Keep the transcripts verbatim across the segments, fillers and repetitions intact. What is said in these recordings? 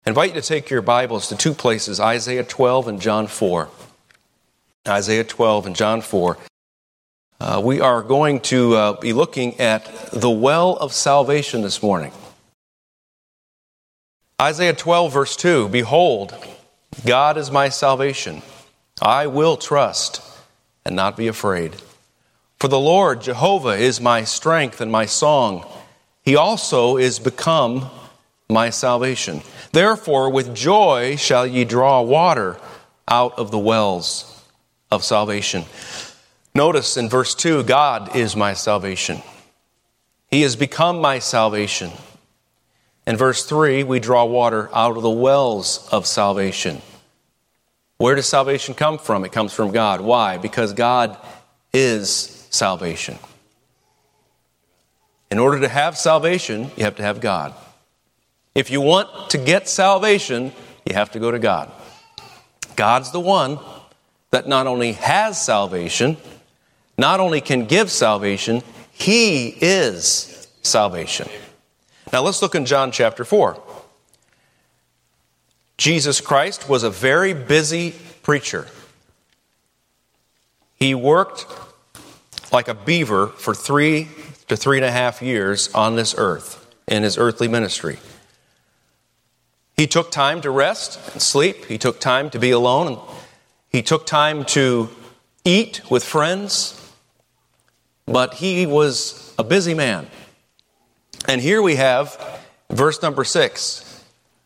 I invite you to take your Bibles to two places, Isaiah twelve and John four. Isaiah twelve and John four. Uh, we are going to uh, be looking at the well of salvation this morning. Isaiah twelve verse two, Behold, God is my salvation. I will trust and not be afraid. For the Lord, Jehovah, is my strength and my song. He also is become my salvation. Therefore, with joy shall ye draw water out of the wells of salvation. Notice in verse two, God is my salvation. He has become my salvation. In verse three, we draw water out of the wells of salvation. Where does salvation come from? It comes from God. Why? Because God is salvation. In order to have salvation, you have to have God. If you want to get salvation, you have to go to God. God's the one that not only has salvation, not only can give salvation, He is salvation. Now let's look in John chapter four. Jesus Christ was a very busy preacher. He worked like a beaver for three to three and a half years on this earth in His earthly ministry. He took time to rest and sleep. He took time to be alone. He took time to eat with friends. But He was a busy man. And here we have verse number six.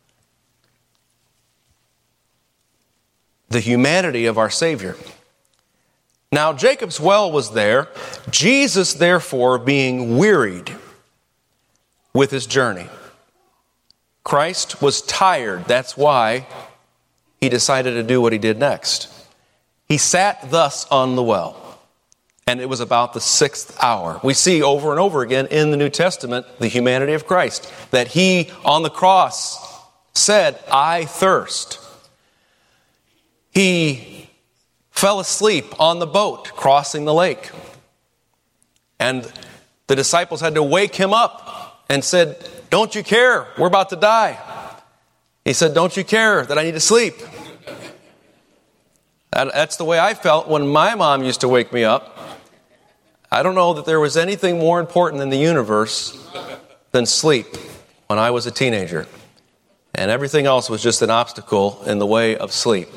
The humanity of our Savior. Now Jacob's well was there. Jesus, therefore, being wearied with His journey. Christ was tired. That's why He decided to do what He did next. He sat thus on the well. And it was about the sixth hour. We see over and over again in the New Testament the humanity of Christ. That He on the cross said, I thirst. He fell asleep on the boat crossing the lake. And the disciples had to wake Him up and said, don't you care? We're about to die. He said, don't you care that I need to sleep? That's the way I felt when my mom used to wake me up. I don't know that there was anything more important in the universe than sleep when I was a teenager. And everything else was just an obstacle in the way of sleep.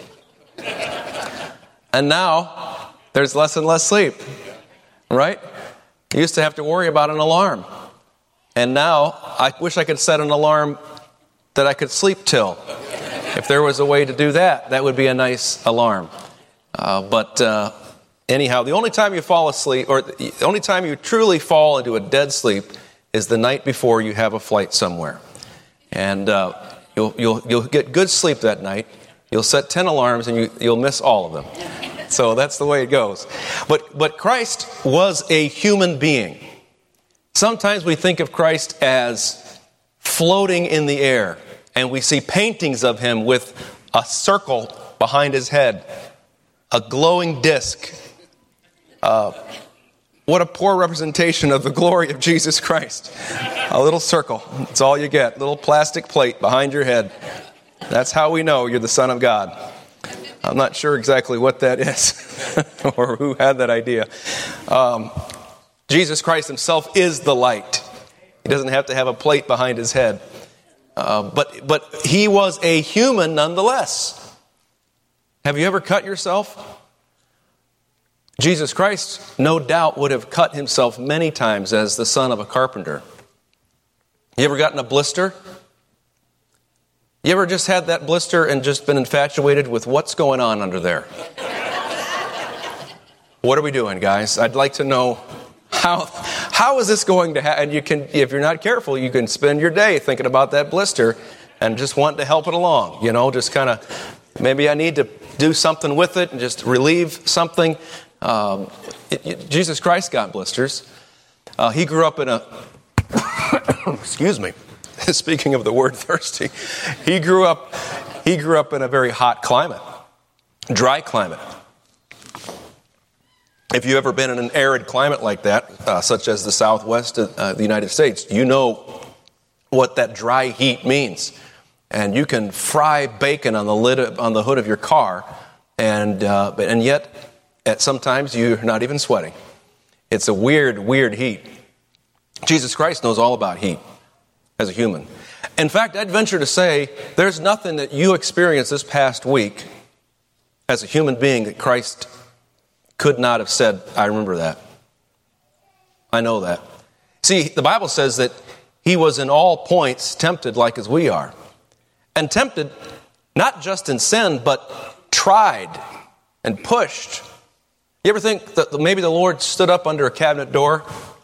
And now, there's less and less sleep. Right? You used to have to worry about an alarm. And now, I wish I could set an alarm that I could sleep till. If there was a way to do that, that would be a nice alarm. Uh, but uh, anyhow, the only time you fall asleep, or the only time you truly fall into a dead sleep, is the night before you have a flight somewhere. And uh, you'll, you'll, you'll get good sleep that night. You'll set ten alarms and you, you'll miss all of them. So that's the way it goes. But, but Christ was a human being. Sometimes we think of Christ as floating in the air, and we see paintings of Him with a circle behind His head, a glowing disc. Uh, what a poor representation of the glory of Jesus Christ. A little circle, that's all you get, a little plastic plate behind your head. That's how we know you're the Son of God. I'm not sure exactly what that is or who had that idea. Um, Jesus Christ Himself is the light. He doesn't have to have a plate behind His head. Uh, but, but He was a human nonetheless. Have you ever cut yourself? Jesus Christ, no doubt, would have cut Himself many times as the son of a carpenter. You ever gotten a blister? You ever just had that blister and just been infatuated with what's going on under there? What are we doing, guys? I'd like to know how how is this going to happen? And you can, if you're not careful, you can spend your day thinking about that blister and just want to help it along. You know, just kind of, maybe I need to do something with it and just relieve something. Um, it, it, Jesus Christ got blisters. Uh, he grew up in a, excuse me, speaking of the word thirsty, he grew up, he grew up in a very hot climate, dry climate. If you've ever been in an arid climate like that, uh, such as the Southwest of uh, the United States, you know what that dry heat means. and you can fry bacon on the lid of, on the hood of your car, and uh, and yet at sometimes you're not even sweating. It's a weird, weird heat. Jesus Christ knows all about heat as a human. In fact, I'd venture to say there's nothing that you experienced this past week as a human being that Christ could not have said, I remember that. I know that. See, the Bible says that he was in all points tempted like as we are. And tempted not just in sin, but tried and pushed. You ever think that maybe the Lord stood up under a cabinet door?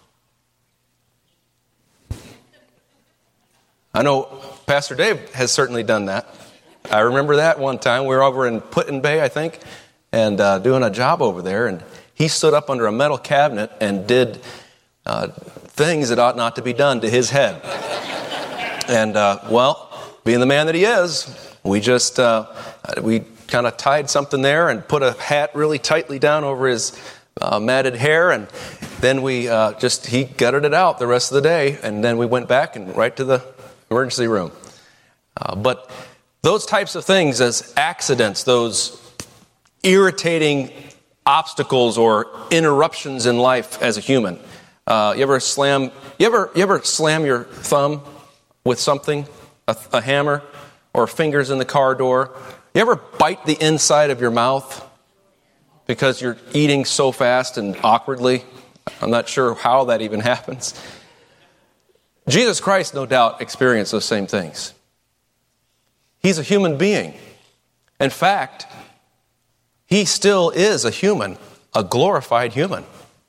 I know Pastor Dave has certainly done that. I remember that one time. We were over in Put-in-Bay, I think, and uh, doing a job over there. And he stood up under a metal cabinet and did uh, things that ought not to be done to his head. And, uh, well, being the man that he is, we just, uh, we kind of tied something there and put a hat really tightly down over his uh, matted hair. And then we uh, just, he gutted it out the rest of the day. And then we went back and right to the emergency room. Uh, but those types of things as accidents, those irritating obstacles or interruptions in life as a human. Uh, you ever slam, you ever, you ever slam your thumb with something, a, a hammer or fingers in the car door? You ever bite the inside of your mouth because you're eating so fast and awkwardly? I'm not sure how that even happens. Jesus Christ, no doubt, experienced those same things. He's a human being. In fact, he still is a human, a glorified human.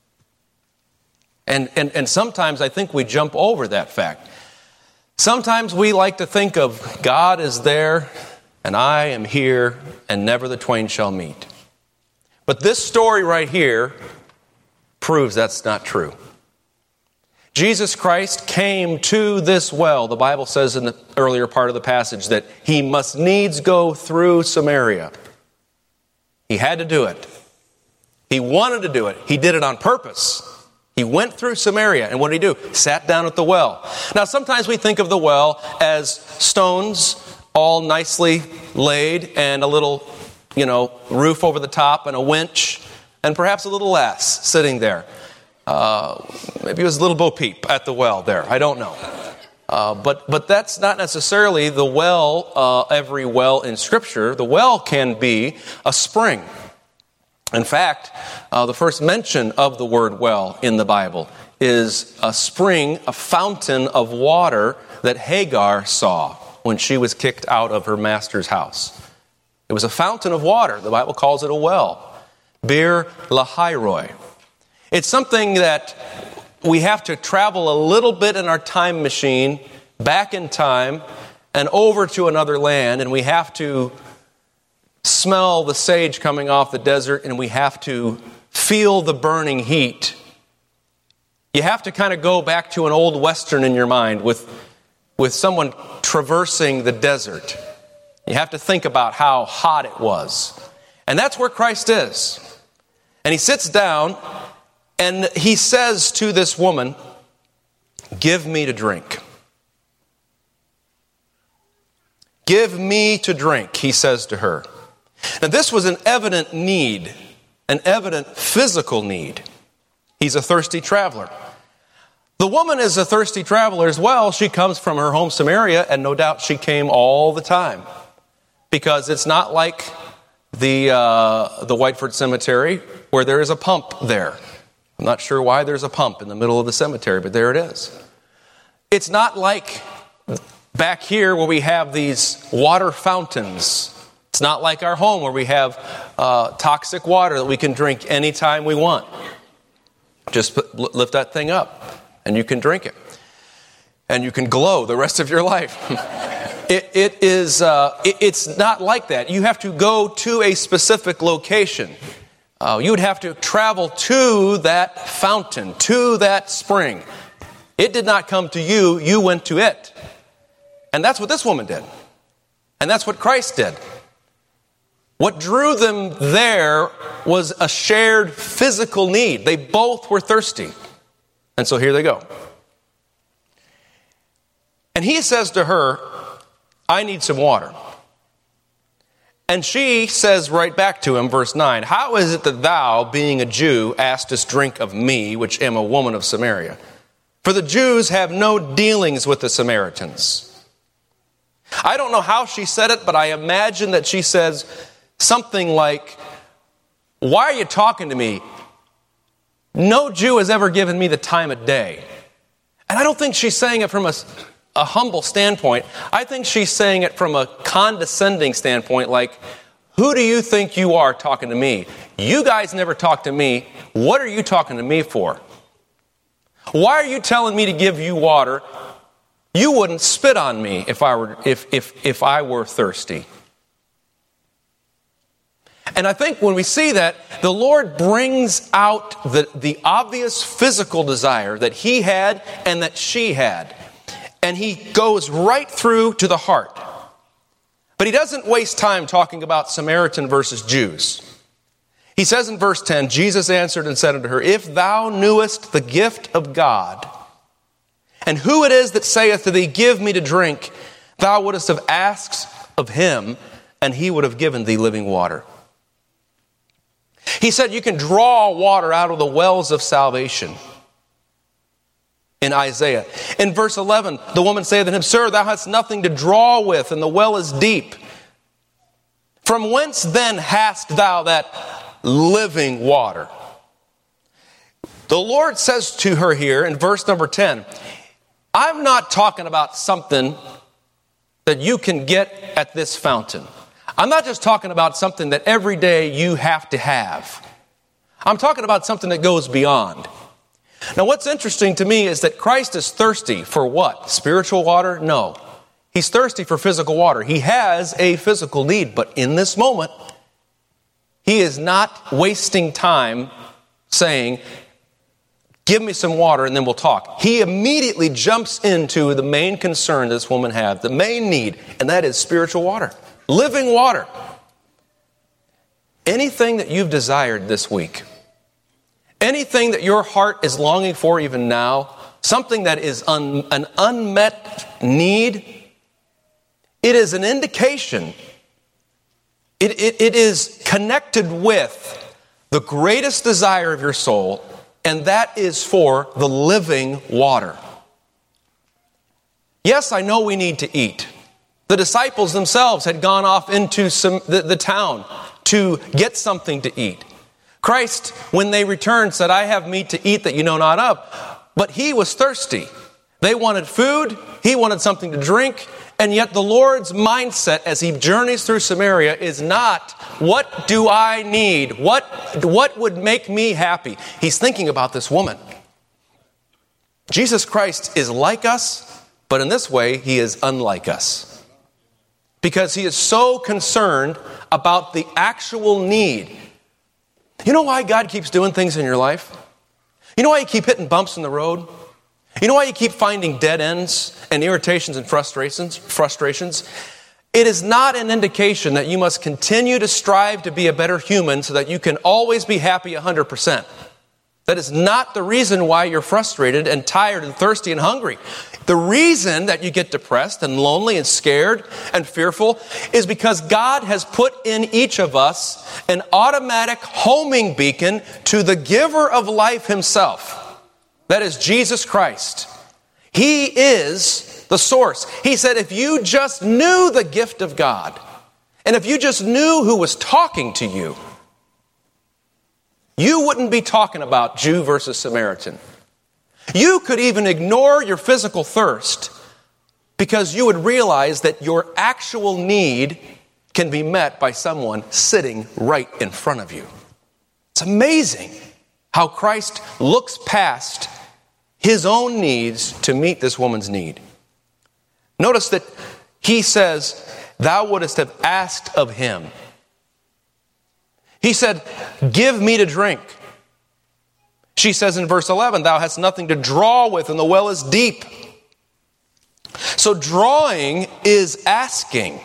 And, and, and sometimes I think we jump over that fact. Sometimes we like to think of God is there and I am here and never the twain shall meet. But this story right here proves that's not true. Jesus Christ came to this well. The Bible says in the earlier part of the passage that he must needs go through Samaria. He had to do it. He wanted to do it. He did it on purpose. He went through Samaria, and what did he do? Sat down at the well. Now, sometimes we think of the well as stones all nicely laid and a little, you know, roof over the top and a winch and perhaps a little lass sitting there. Uh, maybe it was a little Bo Peep at the well there. I don't know. Uh, but but that's not necessarily the well, uh, every well in Scripture. The well can be a spring. In fact, uh, the first mention of the word well in the Bible is a spring, a fountain of water that Hagar saw when she was kicked out of her master's house. It was a fountain of water. The Bible calls it a well. Bir Lahairoi. It's something that we have to travel a little bit in our time machine, back in time, and over to another land, and we have to smell the sage coming off the desert, and we have to feel the burning heat. You have to kind of go back to an old Western in your mind with, with someone traversing the desert. You have to think about how hot it was. And that's where Christ is. And he sits down, and he says to this woman, "Give me to drink." "Give me to drink," he says to her. Now this was an evident need, an evident physical need. He's a thirsty traveler. The woman is a thirsty traveler as well. She comes from her home Samaria, and no doubt she came all the time. Because it's not like the, uh, the Whiteford Cemetery where there is a pump there. I'm not sure why there's a pump in the middle of the cemetery, but there it is. It's not like back here where we have these water fountains. It's not like our home where we have uh, toxic water that we can drink anytime we want. Just put, lift that thing up and you can drink it. And you can glow the rest of your life. it, it is, uh, it, it's not like that. You have to go to a specific location. Uh, you would have to travel to that fountain, to that spring. It did not come to you, you went to it. And that's what this woman did. And that's what Christ did. What drew them there was a shared physical need. They both were thirsty. And so here they go. And he says to her, I need some water. And she says right back to him, verse nine, how is it that thou, being a Jew, askest drink of me, which am a woman of Samaria? For the Jews have no dealings with the Samaritans. I don't know how she said it, but I imagine that she says something like, why are you talking to me? No Jew has ever given me the time of day. And I don't think she's saying it from a, a humble standpoint. I think she's saying it from a condescending standpoint, like, who do you think you are talking to me? You guys never talk to me. What are you talking to me for? Why are you telling me to give you water? You wouldn't spit on me if I were if if if I were thirsty. And I think when we see that, the Lord brings out the, the obvious physical desire that he had and that she had. And he goes right through to the heart. But he doesn't waste time talking about Samaritan versus Jews. He says in verse ten, Jesus answered and said unto her, if thou knewest the gift of God, and who it is that saith to thee, give me to drink, thou wouldest have asked of him, and he would have given thee living water. He said you can draw water out of the wells of salvation. In Isaiah. In verse eleven, the woman saith unto him, sir, thou hast nothing to draw with, and the well is deep. From whence then hast thou that living water? The Lord says to her here in verse number ten, I'm not talking about something that you can get at this fountain. I'm not just talking about something that every day you have to have. I'm talking about something that goes beyond. Now, what's interesting to me is that Christ is thirsty for what? Spiritual water? No. He's thirsty for physical water. He has a physical need, but in this moment, he is not wasting time saying, give me some water and then we'll talk. He immediately jumps into the main concern this woman had, the main need, and that is spiritual water. Living water. Anything that you've desired this week, anything that your heart is longing for even now, something that is un, an unmet need, it is an indication, it, it, it is connected with the greatest desire of your soul, and that is for the living water. Yes, I know we need to eat. The disciples themselves had gone off into some, the, the town to get something to eat. Christ, when they returned, said, I have meat to eat that you know not of. But he was thirsty. They wanted food. He wanted something to drink. And yet the Lord's mindset as he journeys through Samaria is not, what do I need? What, what would make me happy? He's thinking about this woman. Jesus Christ is like us, but in this way, he is unlike us. Because he is so concerned about the actual need. You know why God keeps doing things in your life? You know why you keep hitting bumps in the road? You know why you keep finding dead ends and irritations and frustrations? Frustrations? It is not an indication that you must continue to strive to be a better human so that you can always be happy one hundred percent. That is not the reason why you're frustrated and tired and thirsty and hungry. The reason that you get depressed and lonely and scared and fearful is because God has put in each of us an automatic homing beacon to the giver of life himself. That is Jesus Christ. He is the source. He said, if you just knew the gift of God, and if you just knew who was talking to you, you wouldn't be talking about Jew versus Samaritan. You could even ignore your physical thirst because you would realize that your actual need can be met by someone sitting right in front of you. It's amazing how Christ looks past his own needs to meet this woman's need. Notice that he says, thou wouldest have asked of him. He said, give me to drink. She says in verse eleven, thou hast nothing to draw with, and the well is deep. So drawing is asking.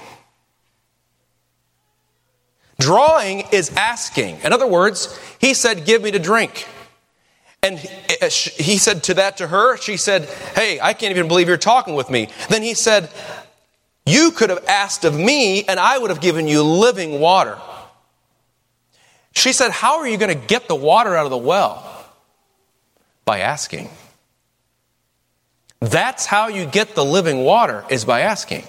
Drawing is asking. In other words, he said, give me to drink. And he said to that to her, she said, hey, I can't even believe you're talking with me. Then he said, You could have asked of me, and I would have given you living water. She said, how are you going to get the water out of the well? By asking. That's how you get the living water, is by asking.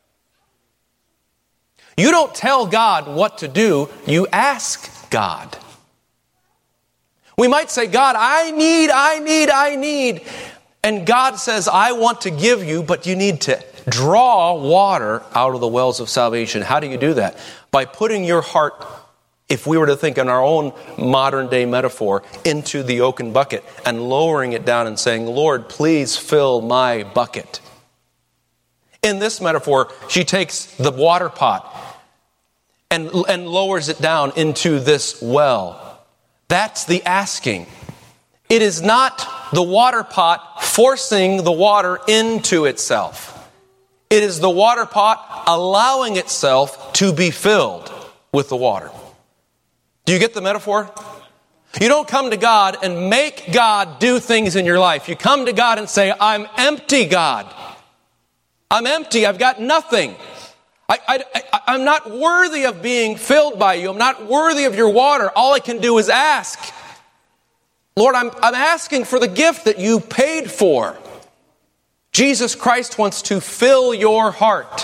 You don't tell God what to do, you ask God. We might say, God, I need, I need, I need. And God says, I want to give you, but you need to draw water out of the wells of salvation. How do you do that? By putting your heart, if we were to think in our own modern day metaphor, into the oaken bucket and lowering it down and saying, Lord, please fill my bucket. In this metaphor, she takes the water pot and, and lowers it down into this well. That's the asking. It is not the water pot forcing the water into itself. It is the water pot allowing itself to be filled with the water. Do you get the metaphor? You don't come to God and make God do things in your life. You come to God and say, I'm empty, God. I'm empty. I've got nothing. I, I, I, I'm not worthy of being filled by you. I'm not worthy of your water. All I can do is ask. Lord, I'm, I'm asking for the gift that you paid for. Jesus Christ wants to fill your heart.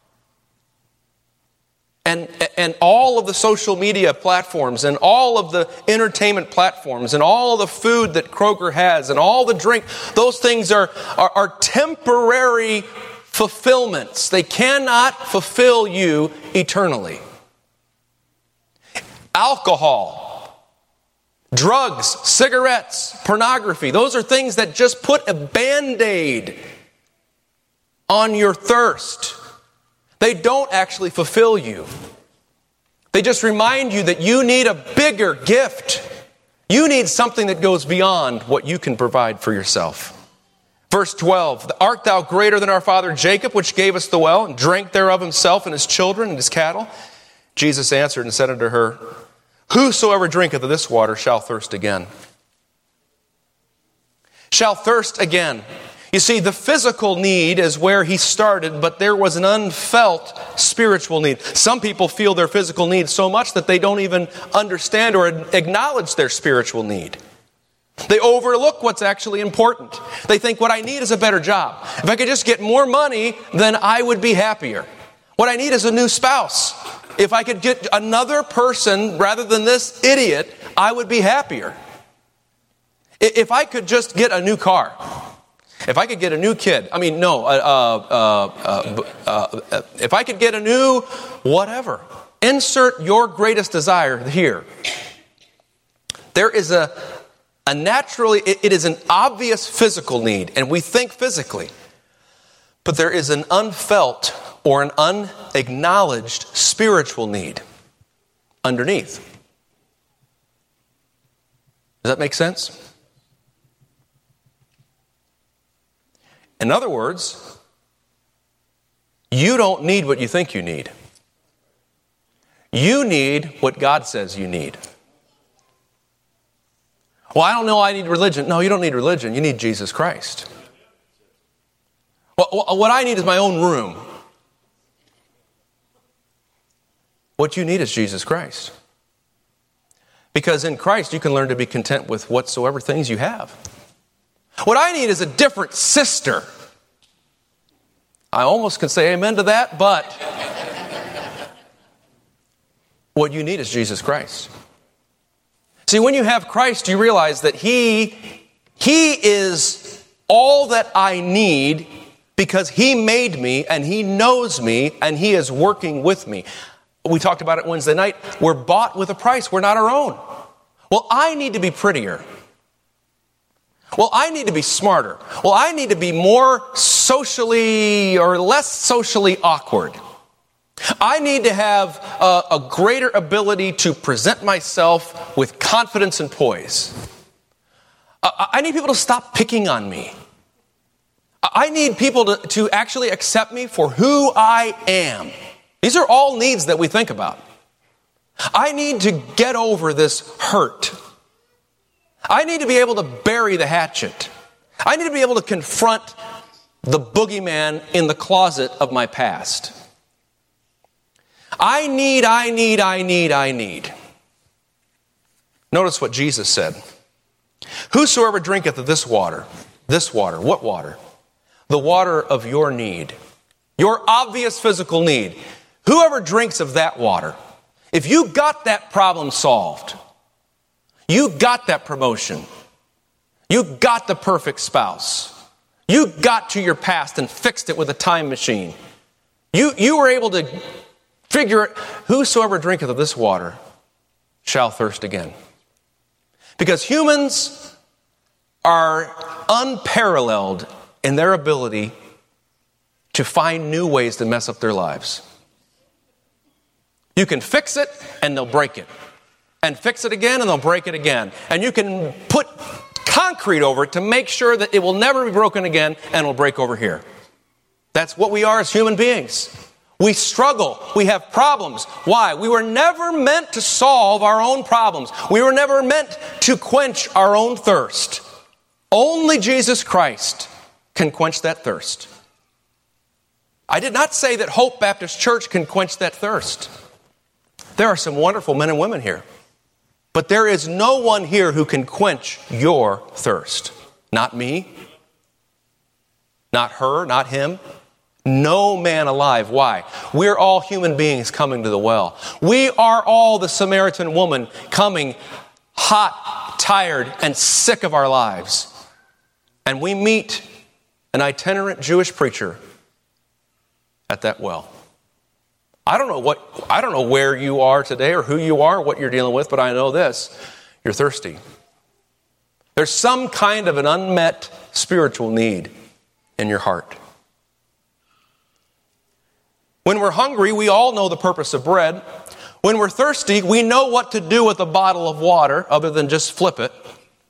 And, and all of the social media platforms and all of the entertainment platforms and all of the food that Kroger has and all the drink, those things are, are, are temporary fulfillments. They cannot fulfill you eternally. Alcohol, drugs, cigarettes, pornography, those are things that just put a Band-Aid on your thirst. They don't actually fulfill you. They just remind you that you need a bigger gift. You need something that goes beyond what you can provide for yourself. Verse twelve, art thou greater than our father Jacob, which gave us the well, and drank thereof himself and his children and his cattle? Jesus answered and said unto her, whosoever drinketh of this water shall thirst again. Shall thirst again. You see, the physical need is where he started, but there was an unfelt spiritual need. Some people feel their physical need so much that they don't even understand or acknowledge their spiritual need. They overlook what's actually important. They think, what I need is a better job. If I could just get more money, then I would be happier. What I need is a new spouse. If I could get another person rather than this idiot, I would be happier. If I could just get a new car. If I could get a new kid, I mean, no, uh, uh, uh, uh, if I could get a new whatever, insert your greatest desire here. There is a, a naturally, it, it is an obvious physical need, and we think physically, but there is an unfelt or an unacknowledged spiritual need underneath. Does that make sense? In other words, you don't need what you think you need. You need what God says you need. Well, I don't know, I need religion. No, you don't need religion. You need Jesus Christ. Well, what I need is my own room. What you need is Jesus Christ. Because in Christ, you can learn to be content with whatsoever things you have. What I need is a different sister. I almost could say amen to that, but what you need is Jesus Christ. See, when you have Christ, you realize that He, He is all that I need because He made me and He knows me and He is working with me. We talked about it Wednesday night. We're bought with a price. We're not our own. Well, I need to be prettier. Well, I need to be smarter. Well, I need to be more socially or less socially awkward. I need to have a, a greater ability to present myself with confidence and poise. I, I need people to stop picking on me. I need people to, to actually accept me for who I am. These are all needs that we think about. I need to get over this hurt. I need to be able to bury the hatchet. I need to be able to confront the boogeyman in the closet of my past. I need, I need, I need, I need. Notice what Jesus said. Whosoever drinketh of this water, this water, what water? The water of your need, your obvious physical need. Whoever drinks of that water, if you got that problem solved, you got that promotion, you got the perfect spouse, you got to your past and fixed it with a time machine, you, you were able to figure it, whosoever drinketh of this water shall thirst again. Because humans are unparalleled in their ability to find new ways to mess up their lives. You can fix it and they'll break it. And fix it again and they'll break it again. And you can put concrete over it to make sure that it will never be broken again and will break over here. That's what we are as human beings. We struggle. We have problems. Why? We were never meant to solve our own problems. We were never meant to quench our own thirst. Only Jesus Christ can quench that thirst. I did not say that Hope Baptist Church can quench that thirst. There are some wonderful men and women here. But there is no one here who can quench your thirst. Not me. Not her. Not him. No man alive. Why? We're all human beings coming to the well. We are all the Samaritan woman coming hot, tired, and sick of our lives. And we meet an itinerant Jewish preacher at that well. I don't know what, I don't know where you are today or who you are, what you're dealing with, but I know this. You're thirsty. There's some kind of an unmet spiritual need in your heart. When we're hungry, we all know the purpose of bread. When we're thirsty, we know what to do with a bottle of water other than just flip it.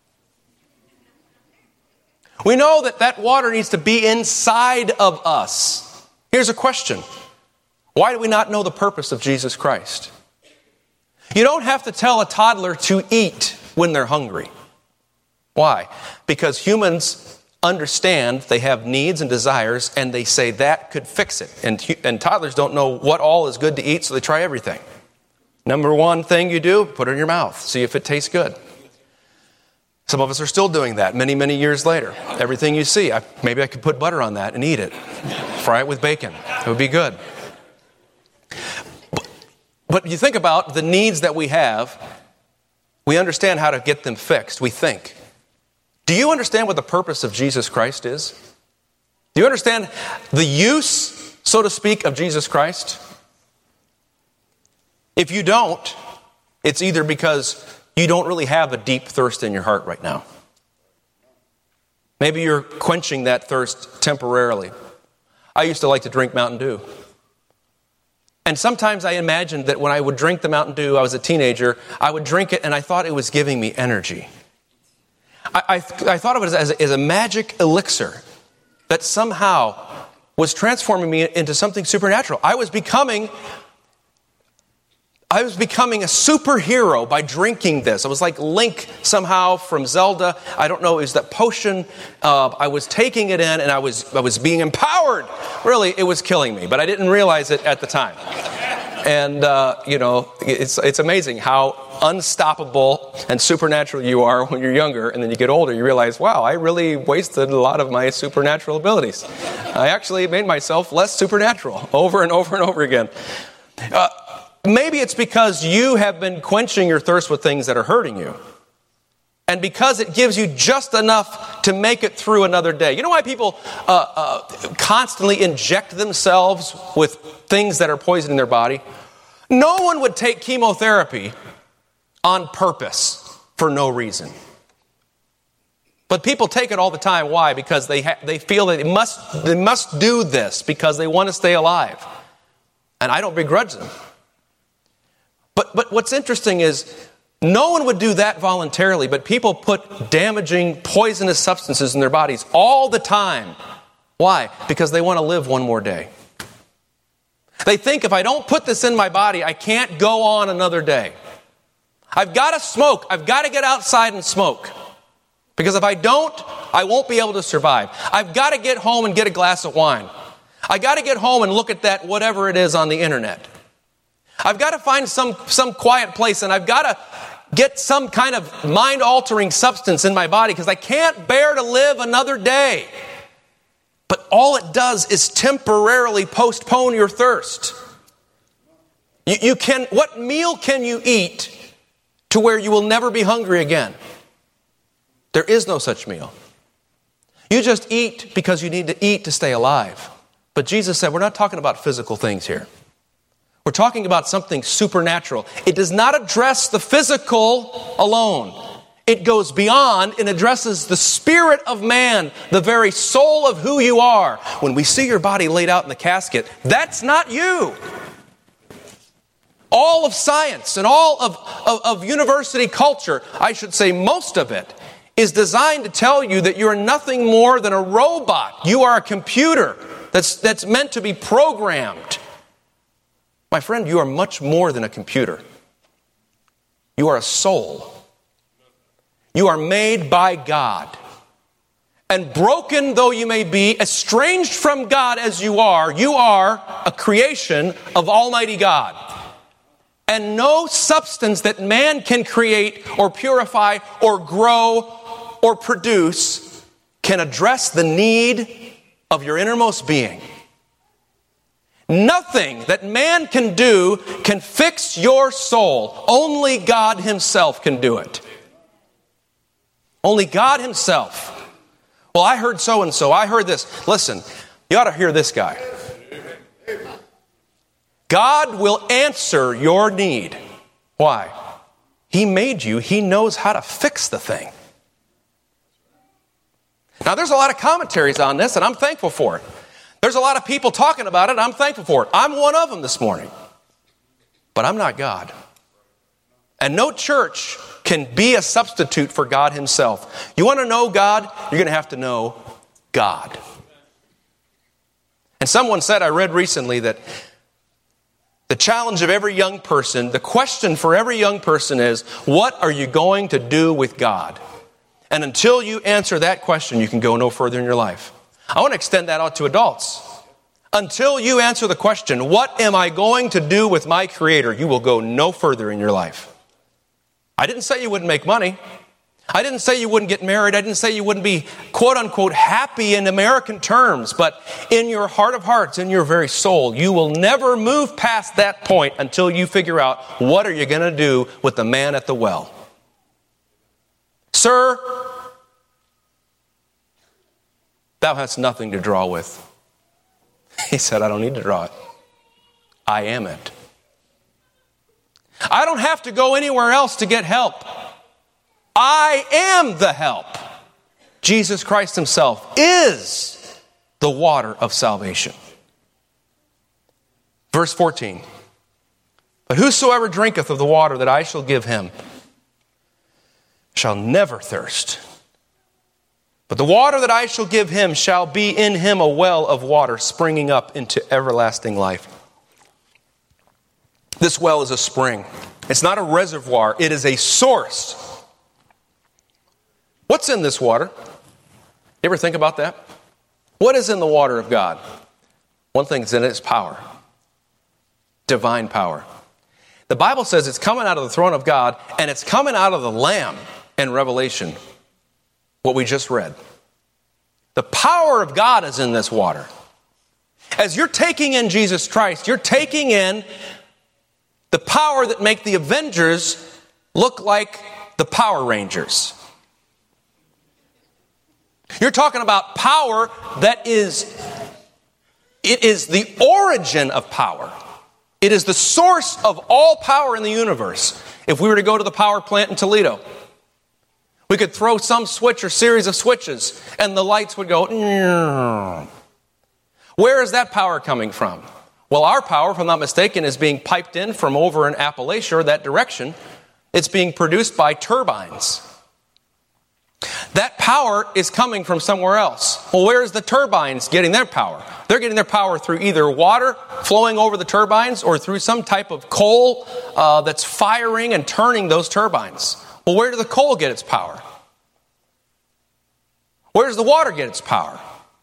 We know that that water needs to be inside of us. Here's a question. Why do we not know the purpose of Jesus Christ? You don't have to tell a toddler to eat when they're hungry. Why? Because humans understand they have needs and desires, and they say that could fix it. And, and toddlers don't know what all is good to eat, so they try everything. Number one thing you do, put it in your mouth. See if it tastes good. Some of us are still doing that many, many years later. Everything you see, I, maybe I could put butter on that and eat it. Fry it with bacon. It would be good. But, but you think about the needs that we have, we understand how to get them fixed. We think. Do you understand what the purpose of Jesus Christ is? Do you understand the use, so to speak, of Jesus Christ? If you don't, it's either because you don't really have a deep thirst in your heart right now. Maybe you're quenching that thirst temporarily. I used to like to drink Mountain Dew. And sometimes I imagined that when I would drink the Mountain Dew, I was a teenager, I would drink it and I thought it was giving me energy. I, I, I thought of it as, as a magic elixir that somehow was transforming me into something supernatural. I was becoming, I was becoming a superhero by drinking this. I was like Link somehow from Zelda. I don't know, it was that potion. Uh, I was taking it in and I was, I was being empowered. Really, it was killing me, but I didn't realize it at the time. And, uh, you know, it's it's amazing how unstoppable and supernatural you are when you're younger. And then you get older, you realize, wow, I really wasted a lot of my supernatural abilities. I actually made myself less supernatural over and over and over again. Uh, maybe it's because you have been quenching your thirst with things that are hurting you. And because it gives you just enough to make it through another day. You know why people uh, uh, constantly inject themselves with things that are poisoning their body? No one would take chemotherapy on purpose for no reason. But people take it all the time. Why? Because they ha- they feel that they must they must do this because they want to stay alive. And I don't begrudge them. But but what's interesting is no one would do that voluntarily, but people put damaging, poisonous substances in their bodies all the time. Why? Because they want to live one more day. They think if I don't put this in my body, I can't go on another day. I've got to smoke. I've got to get outside and smoke. Because if I don't, I won't be able to survive. I've got to get home and get a glass of wine. I got to get home and look at that whatever it is on the internet. I've got to find some, some quiet place, and I've got to get some kind of mind-altering substance in my body because I can't bear to live another day. But all it does is temporarily postpone your thirst. You, you can, what meal can you eat to where you will never be hungry again? There is no such meal. You just eat because you need to eat to stay alive. But Jesus said, we're not talking about physical things here. We're talking about something supernatural. It does not address the physical alone. It goes beyond and addresses the spirit of man, the very soul of who you are. When we see your body laid out in the casket, that's not you. All of science and all of, of, of university culture, I should say most of it, is designed to tell you that you're nothing more than a robot. You are a computer that's, that's meant to be programmed. My friend, you are much more than a computer. You are a soul. You are made by God. And broken though you may be, estranged from God as you are, you are a creation of Almighty God. And no substance that man can create or purify or grow or produce can address the need of your innermost being. Nothing that man can do can fix your soul. Only God Himself can do it. Only God Himself. Well, I heard so-and-so. I heard this. Listen, you ought to hear this guy. God will answer your need. Why? He made you. He knows how to fix the thing. Now, there's a lot of commentaries on this, and I'm thankful for it. There's a lot of people talking about it. I'm thankful for it. I'm one of them this morning. But I'm not God. And no church can be a substitute for God Himself. You want to know God? You're going to have to know God. And someone said, I read recently, that the challenge of every young person, the question for every young person is, what are you going to do with God? And until you answer that question, you can go no further in your life. I want to extend that out to adults. Until you answer the question, what am I going to do with my Creator? You will go no further in your life. I didn't say you wouldn't make money. I didn't say you wouldn't get married. I didn't say you wouldn't be, quote unquote, happy in American terms. But in your heart of hearts, in your very soul, you will never move past that point until you figure out, what are you going to do with the man at the well? Sir, thou hast nothing to draw with. He said, I don't need to draw it. I am it. I don't have to go anywhere else to get help. I am the help. Jesus Christ Himself is the water of salvation. Verse fourteen. But whosoever drinketh of the water that I shall give him shall never thirst. But the water that I shall give him shall be in him a well of water springing up into everlasting life. This well is a spring. It's not a reservoir. It is a source. What's in this water? You ever think about that? What is in the water of God? One thing that's in it is power. Divine power. The Bible says it's coming out of the throne of God, and it's coming out of the Lamb in Revelation, what we just read. The power of God is in this water. As you're taking in Jesus Christ, you're taking in the power that make the Avengers look like the Power Rangers. You're talking about power that is, it is the origin of power. It is the source of all power in the universe. If we were to go to the power plant in Toledo, we could throw some switch or series of switches and the lights would go. Nyeh. Where is that power coming from? Well, our power, if I'm not mistaken, is being piped in from over in Appalachia, or that direction. It's being produced by turbines. That power is coming from somewhere else. Well, where is the turbines getting their power? They're getting their power through either water flowing over the turbines or through some type of coal uh, that's firing and turning those turbines. Well, where did the coal get its power? Where does the water get its power?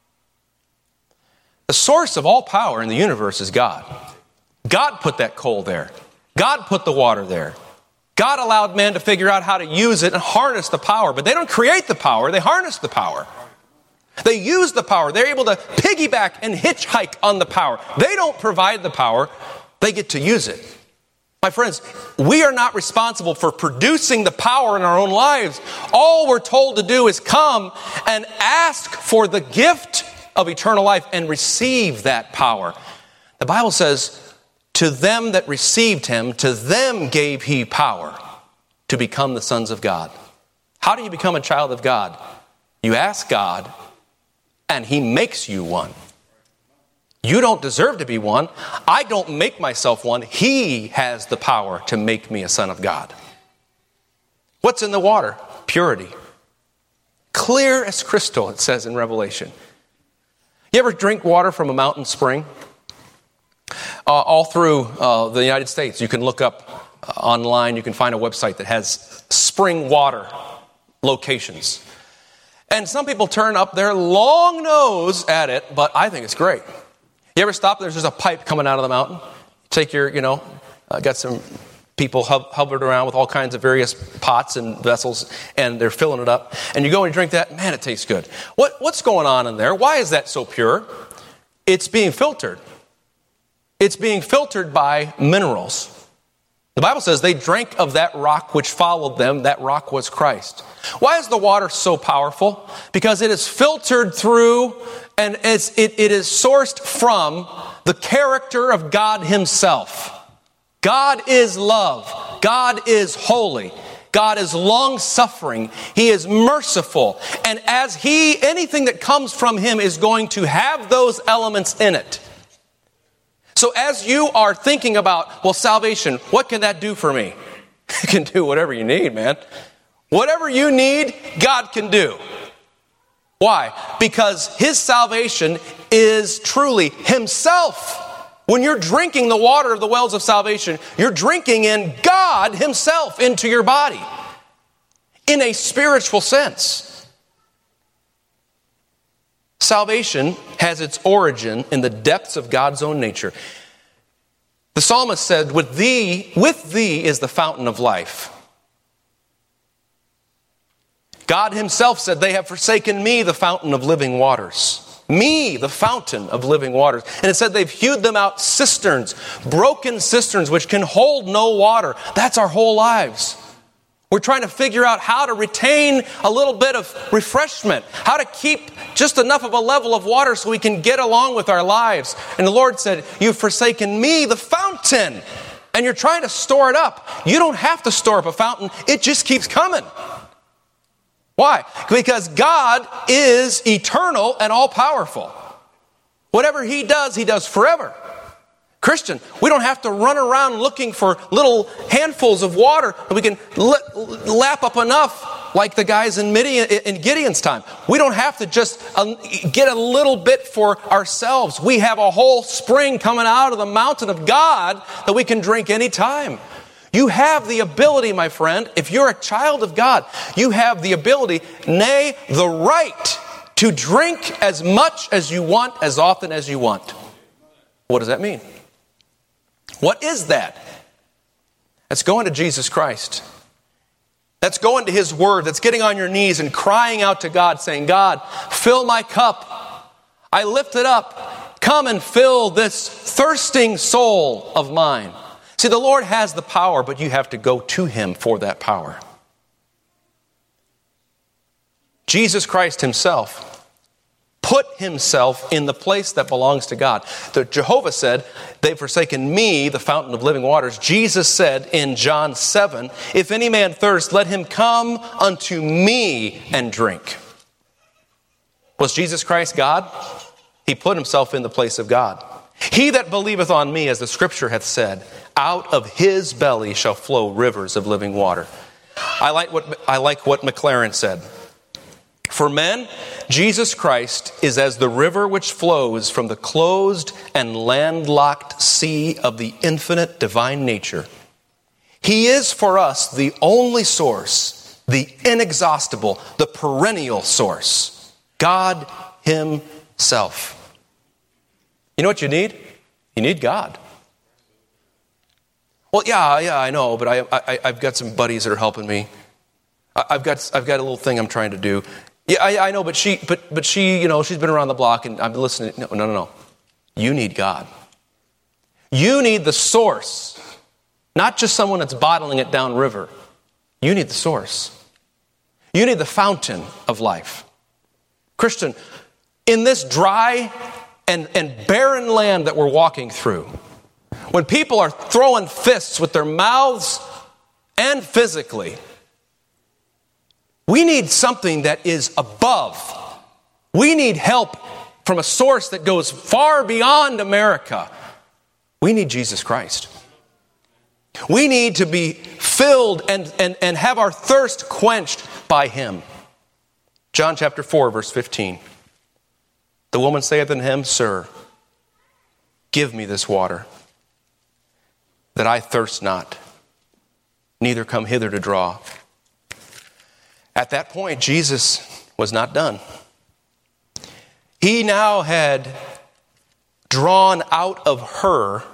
The source of all power in the universe is God. God put that coal there. God put the water there. God allowed man to figure out how to use it and harness the power. But they don't create the power, they harness the power. They use the power. They're able to piggyback and hitchhike on the power. They don't provide the power, they get to use it. My friends, we are not responsible for producing the power in our own lives. All we're told to do is come and ask for the gift of eternal life and receive that power. The Bible says, to them that received him, to them gave he power to become the sons of God. How do you become a child of God? You ask God, and he makes you one. You don't deserve to be one. I don't make myself one. He has the power to make me a son of God. What's in the water? Purity. Clear as crystal, it says in Revelation. You ever drink water from a mountain spring? Uh, all through uh, the United States, you can look up uh, online, you can find a website that has spring water locations. And some people turn up their long nose at it, but I think it's great. You ever stop? There's just a pipe coming out of the mountain. Take your, you know, uh, got some people hov- hovered around with all kinds of various pots and vessels, and they're filling it up. And you go and drink that, man, it tastes good. What What's going on in there? Why is that so pure? It's being filtered. It's being filtered by minerals. The Bible says they drank of that rock which followed them. That rock was Christ. Why is the water so powerful? Because it is filtered through and it's, it, it is sourced from the character of God himself. God is love. God is holy. God is long-suffering. He is merciful. And as he, anything that comes from him is going to have those elements in it. So as you are thinking about, well, salvation, what can that do for me? It can do whatever you need, man. Whatever you need, God can do. Why? Because his salvation is truly himself. When you're drinking the water of the wells of salvation, you're drinking in God himself into your body in a spiritual sense. Salvation has its origin in the depths of God's own nature. The psalmist said, with thee, with thee is the fountain of life. God himself said, they have forsaken me, the fountain of living waters. Me, the fountain of living waters. And it said they've hewed them out cisterns, broken cisterns which can hold no water. That's our whole lives. We're trying to figure out how to retain a little bit of refreshment, how to keep just enough of a level of water so we can get along with our lives. And the Lord said, you've forsaken me, the fountain, and you're trying to store it up. You don't have to store up a fountain. It just keeps coming. Why? Because God is eternal and all-powerful. Whatever he does, he does forever. Christian, we don't have to run around looking for little handfuls of water that we can lap up enough like the guys in Midian, in Gideon's time. We don't have to just get a little bit for ourselves. We have a whole spring coming out of the mountain of God that we can drink anytime. You have the ability, my friend, if you're a child of God, you have the ability, nay, the right to drink as much as you want, as often as you want. What does that mean? What is that? That's going to Jesus Christ. That's going to his word. That's getting on your knees and crying out to God, saying, God, fill my cup. I lift it up. Come and fill this thirsting soul of mine. See, the Lord has the power, but you have to go to him for that power. Jesus Christ himself put himself in the place that belongs to God. The Jehovah said, they've forsaken me, the fountain of living waters. Jesus said in John seven, if any man thirst, let him come unto me and drink. Was Jesus Christ God? He put himself in the place of God. He that believeth on me, as the scripture hath said, out of his belly shall flow rivers of living water. I like what I like what McLaren said. For men, Jesus Christ is as the river which flows from the closed and landlocked sea of the infinite divine nature. He is for us the only source, the inexhaustible, the perennial source. God himself. You know what you need? You need God. Well, yeah, yeah, I know, but I, I, I've got some buddies that are helping me. I, I've got, I've got a little thing I'm trying to do. Yeah, I, I know, but she, but, but she, you know, she's been around the block, and I'm listening. No, no, no, no. You need God. You need the source, not just someone that's bottling it downriver. You need the source. You need the fountain of life. Christian, in this dry and, and barren land that we're walking through, when people are throwing fists with their mouths and physically, we need something that is above. We need help from a source that goes far beyond America. We need Jesus Christ. We need to be filled and, and, and have our thirst quenched by him. John chapter four, verse fifteen. The woman saith unto him, Sir, give me this water, that I thirst not, neither come hither to draw. At that point, Jesus was not done. He now had drawn out of her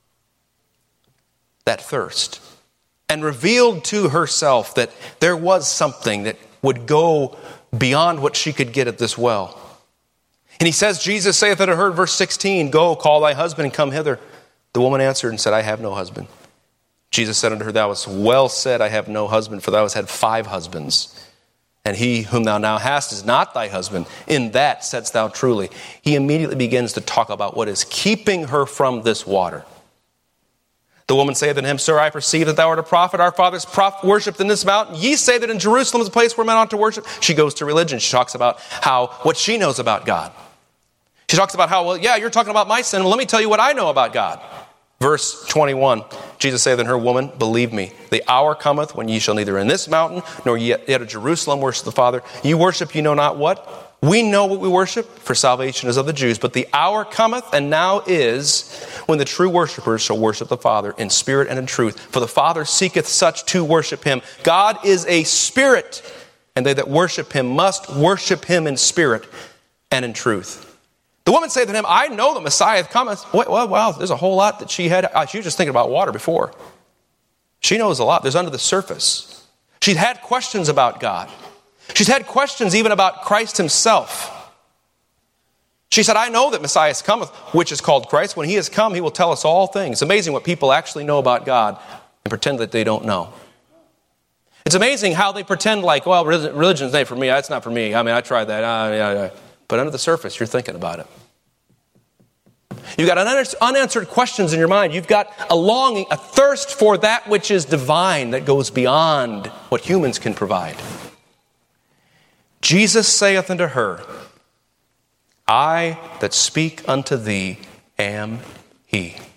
that thirst and revealed to herself that there was something that would go beyond what she could get at this well. And he says, Jesus saith unto her, verse sixteen, Go, call thy husband and come hither. The woman answered and said, I have no husband. Jesus said unto her, Thou hast well said, I have no husband, for thou hast had five husbands. And he whom thou now hast is not thy husband. In that saidst thou truly. He immediately begins to talk about what is keeping her from this water. The woman saith unto him, Sir, I perceive that thou art a prophet. Our fathers prophet worshipped in this mountain. Ye say that in Jerusalem is a place where men ought to worship. She goes to religion. She talks about how what she knows about God. She talks about how, well, yeah, you're talking about my sin. Well, let me tell you what I know about God. Verse twenty-one, Jesus saith unto her, Woman, believe me, the hour cometh when ye shall neither in this mountain nor yet at Jerusalem worship the Father. You worship you know not what. We know what we worship, for salvation is of the Jews. But the hour cometh, and now is, when the true worshipers shall worship the Father in spirit and in truth. For the Father seeketh such to worship him. God is a spirit, and they that worship him must worship him in spirit and in truth. The woman said to him, I know the Messiah cometh. Well, wow, there's a whole lot that she had. She was just thinking about water before. She knows a lot. There's under the surface. She'd had questions about God. She's had questions even about Christ himself. She said, I know that Messiah cometh, which is called Christ. When he has come, he will tell us all things. It's amazing what people actually know about God and pretend that they don't know. It's amazing how they pretend like, well, religion's not for me. That's not for me. I mean, I tried that. Uh, yeah, yeah. But under the surface, you're thinking about it. You've got unanswered questions in your mind. You've got a longing, a thirst for that which is divine that goes beyond what humans can provide. Jesus saith unto her, I that speak unto thee am he. You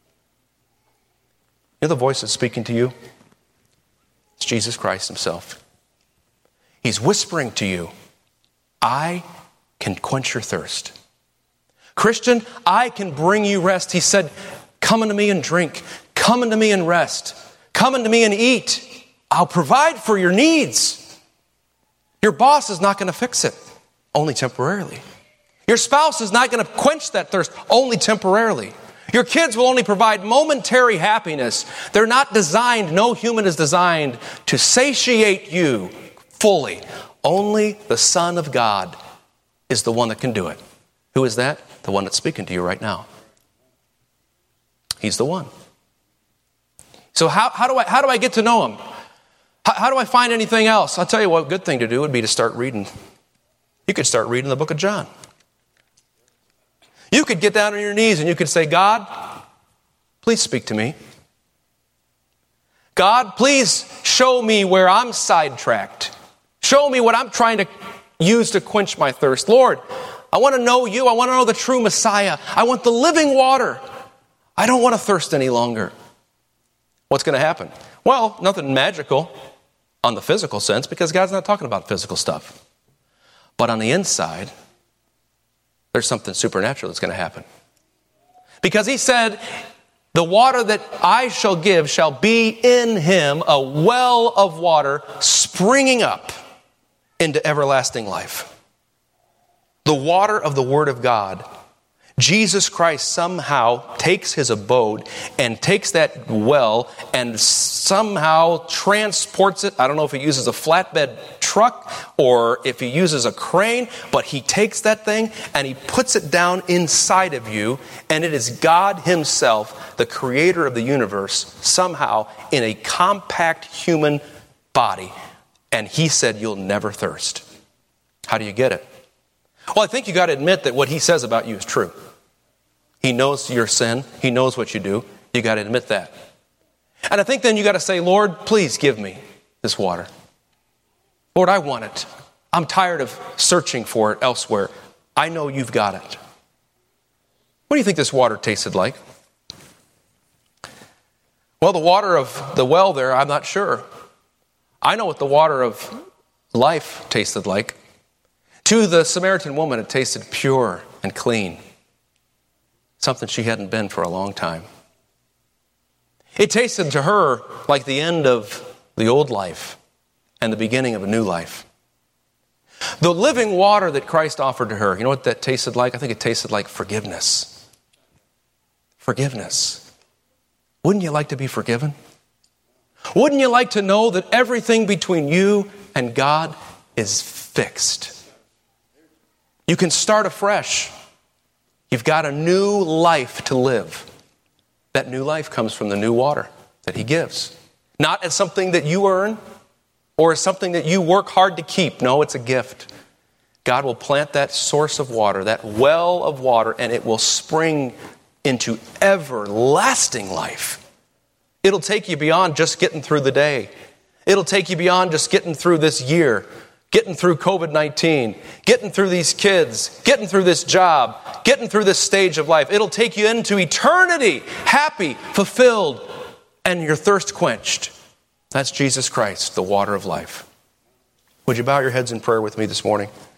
know the voice that's speaking to you? It's Jesus Christ himself. He's whispering to you, I can quench your thirst. Christian, I can bring you rest. He said, come unto me and drink. Come unto me and rest. Come unto me and eat. I'll provide for your needs. Your boss is not going to fix it, only temporarily. Your spouse is not going to quench that thirst, only temporarily. Your kids will only provide momentary happiness. They're not designed, no human is designed to satiate you fully. Only the Son of God is the one that can do it. Who is that? The one that's speaking to you right now. He's the one. So how, how do I how do I get to know him? How, how do I find anything else? I'll tell you what, a good thing to do would be to start reading. You could start reading the book of John. You could get down on your knees and you could say, God, please speak to me. God, please show me where I'm sidetracked. Show me what I'm trying to use to quench my thirst. Lord, I want to know you. I want to know the true Messiah. I want the living water. I don't want to thirst any longer. What's going to happen? Well, nothing magical on the physical sense, because God's not talking about physical stuff. But on the inside, there's something supernatural that's going to happen. Because he said, the water that I shall give shall be in him a well of water springing up into everlasting life. the water of the Word of God, Jesus Christ somehow takes his abode and takes that well and somehow transports it. I don't know if he uses a flatbed truck or if he uses a crane, but he takes that thing and he puts it down inside of you, and it is God himself, the creator of the universe, somehow in a compact human body. And he said, you'll never thirst. How do you get it? Well, I think you got to admit that what he says about you is true. He knows your sin. He knows what you do. You got to admit that. And I think then you got to say, Lord, please give me this water. Lord, I want it. I'm tired of searching for it elsewhere. I know you've got it. What do you think this water tasted like? Well, the water of the well there, I'm not sure. I know what the water of life tasted like. To the Samaritan woman, it tasted pure and clean. Something she hadn't been for a long time. It tasted to her like the end of the old life and the beginning of a new life. The living water that Christ offered to her, you know what that tasted like? I think it tasted like forgiveness. Forgiveness. Wouldn't you like to be forgiven? Wouldn't you like to know that everything between you and God is fixed? You can start afresh. You've got a new life to live. That new life comes from the new water that he gives. Not as something that you earn or as something that you work hard to keep. No, it's a gift. God will plant that source of water, that well of water, and it will spring into everlasting life. It'll take you beyond just getting through the day. It'll take you beyond just getting through this year. Getting through covid nineteen, getting through these kids, getting through this job, getting through this stage of life. It'll take you into eternity, happy, fulfilled, and your thirst quenched. That's Jesus Christ, the water of life. Would you bow your heads in prayer with me this morning?